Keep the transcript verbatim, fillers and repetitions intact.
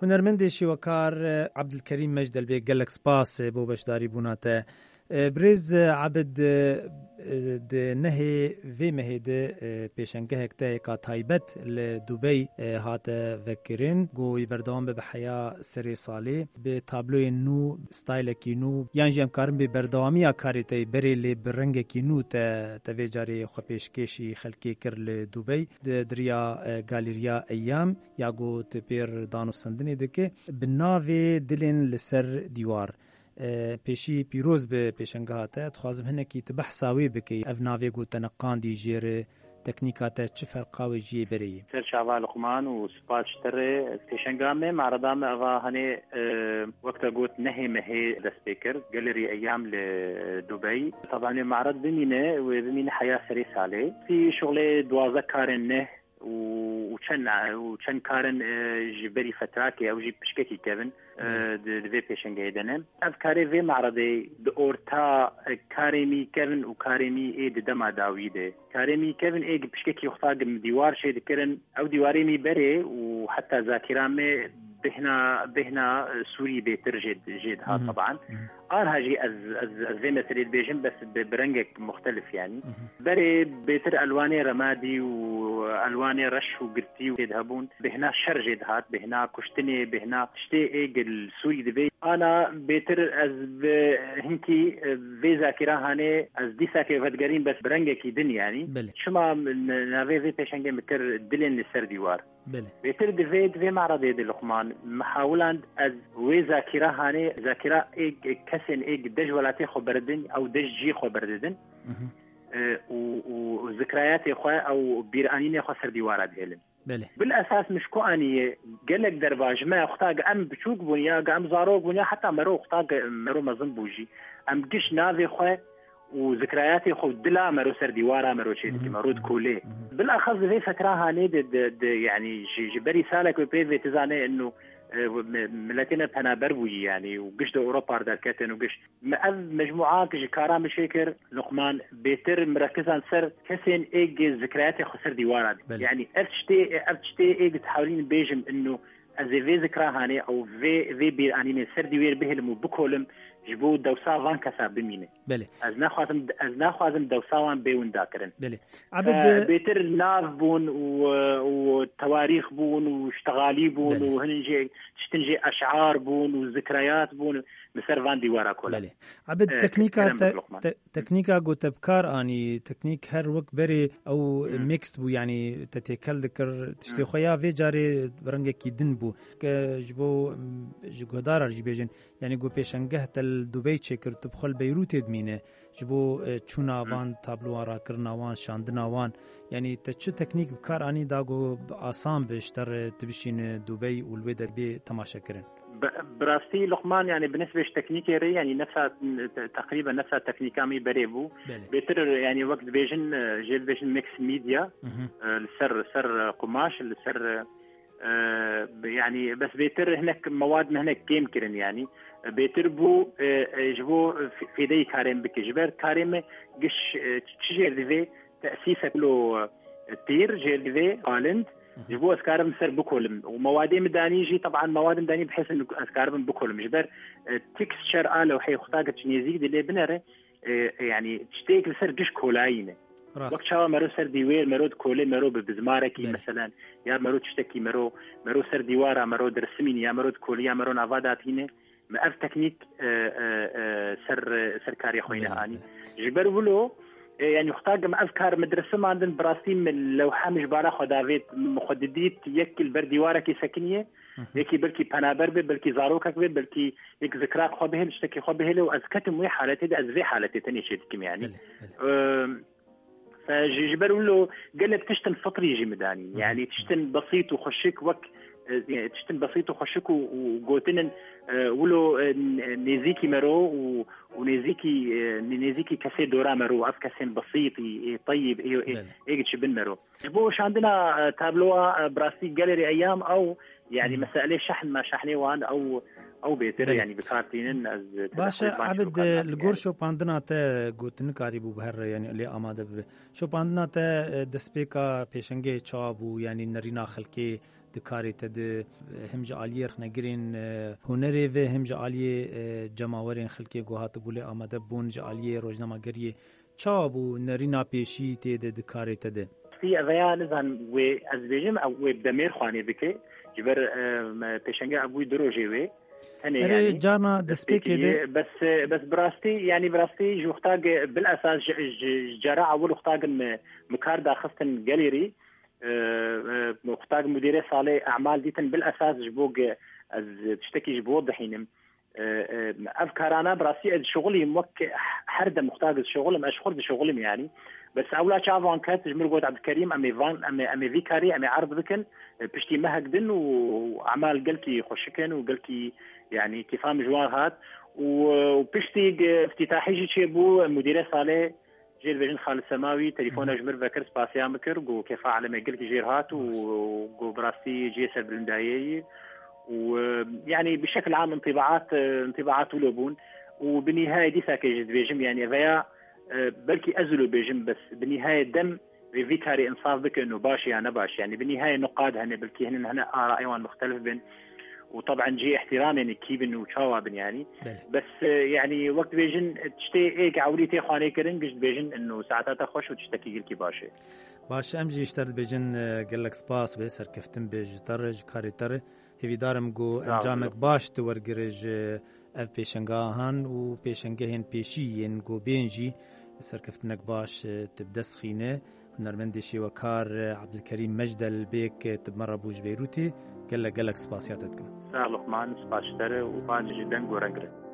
هنرمندی شوکار عبدالکریم مجدلبی گلک سپاس بو بشداری بوناته برز عبد ده نهی وی مهده پیشنگه هکته کا تایبت لدوبی هات وکرین گوی بردام به حیا سری سالی به تابلوی نو ستایل کی نو یعنی جم کارم به بردامی کاریته بری ل برنگ کی نو ته توجاری خو پیشکشی خلکی کر لدوبی د دریا گالریا ایام یا گو تپیر دانو سندنی دکه بناوی دلن لسر دیوار پیشی پیروز به پیشنگاهاته تخوازم هنه کی تبحثاوی بکی اف ناوی گو تنقان دی جیر تکنیکاته چه فرقاوی جی بری سر شعبال لقمان و سپاس شتره پیشنگامه معرضام اوا هنه وقت قوت نهي مهي دسبيكر جاليري ايام لدبي طبعا المعرض بمينه وبمينه حياه سريس عليه في شغله دوازه كارن نه وچن وچن کارن جبری فتراکی او جی پشکتی کردن دوی پیشنگی دنم از کاری وی معرضی دورتا کاری می کردن و کاری می اید دم داویده کاری می کردن اید پشکتی اختار دیوار شد کردن او دیواری می بره و حتی ذاکرامه بهنا بهنا سوري بيتر جد جدها طبعا قال هاجي از از زي ما تريد بيجن بس برنجك مختلف يعني بري بيتر الواني رمادي والواني رش وقرتي ويذهبون بهنا شر جدهات بهنا كشتني بهنا شتي ايج السوري دبي انا بيتر از هنكي في ذاكره هاني از دي ساكي فدغرين بس برنجك دن يعني شما نافي في بيشنجي متر دلين لسر ديوار بله بيتر دفيد في معرض دي لقمان محاولا از وي ذاكره هاني ذاكره ايج كسن ايج دجولاتي خبردن او دجي خبردن أه وذكريات اخويا او بيرانين اخويا سر ديوارات هلم بله بالاساس مش كو اني قالك درباج ما اختاق ام بشوق بنيا ام زاروق بنيا حتى مرو اختاق مرو مزن بوجي ام قش نافي اخويا وذكرياتي خو دلا مرو سر ديوارا مرو شيء مرود كولي بالاخص في فتره هاني يعني جبري سالك وبيفي تزاني انه ملتنا بنا بربوي يعني وقش دو اوروبا دركتن وقش مجموعه كج كارام شيكر لقمان بيتر مركزان سر كسين ايج ذكرياتي خو سر ديوارا يعني افتشتي افتشتي ايج تحاولين بيجم انه از في ذكرى هاني او في في بير اني سر ديوير بهلم بكولم جبو دوسا وان كسا بمينه بله از ناخذم از ناخذم دوساوان بيون داكرن بله عبد بيتر ناف بون وتواريخ بون واشتغالي بون بله. وهنجي تشتنجي اشعار بون وذكريات بون مسرفان ديوارا كلها بله عبد تكنيكا ت... تكنيكا جو تبكار اني تكنيك هر وقت بري او م. ميكس بو يعني تتكل ذكر تشتي خويا في جاري برنگي دن بو جبو جودار جبيجن يعني جو بيشنگه تل دبي چكر تبخل بيروت ادمينه جبو چوناوان تابلوارا کرناوان شاندناوان يعني تچ تكنيك بكار اني داغو آسان بشتر تبشين دبي والويدر بي تماشا كرن براستي لقمان يعني بالنسبه لتكنيكي ري يعني نفسها تقريبا نفسها تكنيكامي بريبو بيتر يعني وقت بيجن جيل بيجن ميكس ميديا السر سر قماش السر يعني بس بيتر هناك مواد هناك كيم كرن يعني بيتر بو جبو في دي كارم بكجبر كارم قش تشجير دي تاسيسه كله تير جيل دي آلند جبوا اسكارم سر بكولم ومواد مداني جي طبعا مواد مداني بحيث انه اسكارم بكولم جبر تكستشر اله وحي خطاقه تشنيزي دي بنره يعني تشتيك لسر قش كولاينه وقت شاو مرو سر ديوير مرو كولي مرو بزماركي مثلا يا مرو تشتكي مرو مرو سر ديوارا مرو درسمين يا مرو كولي يا مرو نافادات هنا ما اف تكنيك سر سركاري خوينا اني جبر ولو يعني اختار مع افكار مدرسه ما عندن براستي من لوحه مش بارا خدافيت مخدديت يك البرديواره كي سكنيه يكي بلكي بنابر بلكي زاروكك بلكي يك ذكرى خو بهل اشتكي خو بهل وازكتم وي حالتي ده ازفي حالتي ثاني شيء كم يعني فجبر له قال لك تشتن فطري يجي مداني يعني تشتن بسيط وخشك وك يعني تشتن بسيط وخشك وقوتن ولو نيزيكي مرو ونيزيكي نيزيكي كاسي دورا مرو اف كاسين بسيط طيب ايج شبن مرو جبوش عندنا تابلوها براستي جاليري ايام او يعني مسائل شحن ما شحني وان او او بيتر يعني بكارتين از باشا عبد الجور شو باندنا تا گوتن کاری بو بهر يعني اللي آماده به شو باندنا تا دسپیکا پیشنگه چابو يعني نرینا خلکی دکاری تد هم جعالی رخنگرین هنری و هم جعالی جماورین خلقی گوهات بوله آمده بون جعالی روزنامه‌گری چابو نرینا پیشی تد دکاری تد في أذيان زن وأزبيجم أو بدمير خواني بكي جبر بيشنجا أبوي دروجي وي هني يعني جانا دسبيك كده بس بس براستي يعني براستي جو اختاق بالأساس جرا أول اختاق مكاردا خستن جاليري اختاق مديري صالح أعمال ديتن بالأساس جبوق از تشتكي جبوض حينم أفكارانا براستي شغلي موك حردة مختاق شغل ما أشخر شغلي يعني بس أولا شافون كات جمر قوت عبد الكريم أمي فان أمي أمي فيكاري أمي عرض ذكن بشتي مهجدن وأعمال قلكي خشكن وقلكي يعني تفهم جوار هات وبشتي افتتاحي شيء بو مدير صالح جيل فيجن خالد سماوي تليفونه جمر فكر سباسيا مكر جو كيف على ما قلكي جير هات وجو براستي جيسر بلندايي ويعني بشكل عام انطباعات انطباعات ولبون وبالنهاية دي ساكي فيجن يعني فيا بلكي أزلوا بيجم بس بالنهاية دم في كاري إنصاف بك إنه باش يعني باش يعني بالنهاية نقاد هنا بلكي هنا هنا آراء أيوان مختلف بين وطبعا جي احترام يعني كيبن وشوابن يعني بس يعني وقت بيجن تشتي إيه عولي تي خواني كرن قشت بيجن إنه ساعتها خوش وتشتكي قلكي باشي باش أمجي اشترت بيجن قال لك سباس بيسر كفتن بيج ترج كاري تر هفي دارم جو انجامك باش تورجرج اف بيشنگاهان و بيشنگهن بيشيين جو بينجي سركفتنك باش تبدس خينه ونرمندشي وكار عبد الكريم مجد البيك تبمر بوج بيروتي قال لك قال لك سباسياتكم سهل لقمان سباش ترى وبانجي جدا جو رنجره